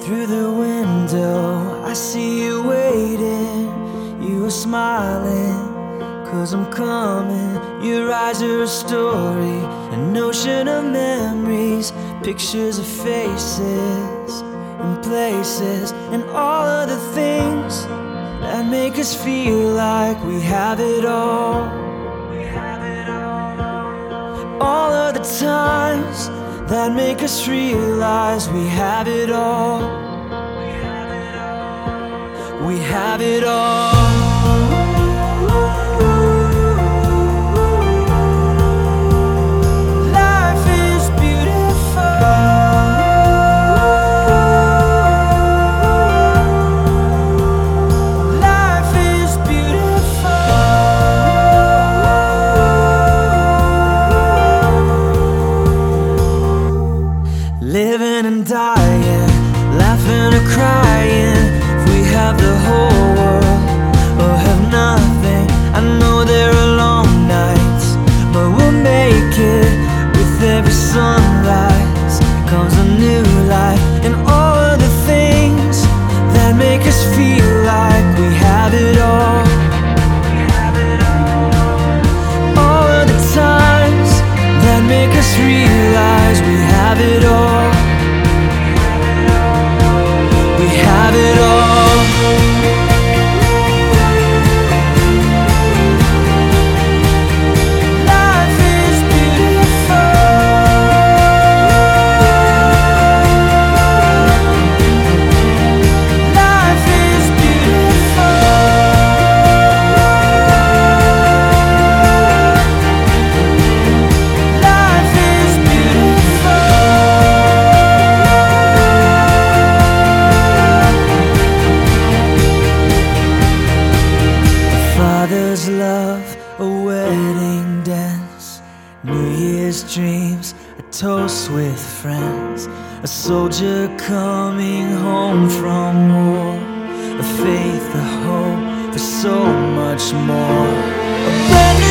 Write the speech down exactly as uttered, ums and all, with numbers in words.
Through the window, I see you waiting. You are smiling, cause I'm coming. Your eyes are a story, an ocean of memories, pictures of faces and places, and all of the things that make us feel like we have it all. All of the times that make us realize we have it all. We have it all. Life is beautiful. Life is beautiful. Living and dying, laughing or crying. If we have the whole world or have nothing, I know there are long nights, but we'll make it. With every sunrise comes a new life, and all of the things that make us feel like we have it all. All of the times that make us realize we have it all. We have it all. Life is beautiful. Life is beautiful. Life is beautiful. Father's love, a wedding dance, New Year's dreams, a toast with friends, a soldier coming home from war, a faith, a hope for so much more. A brand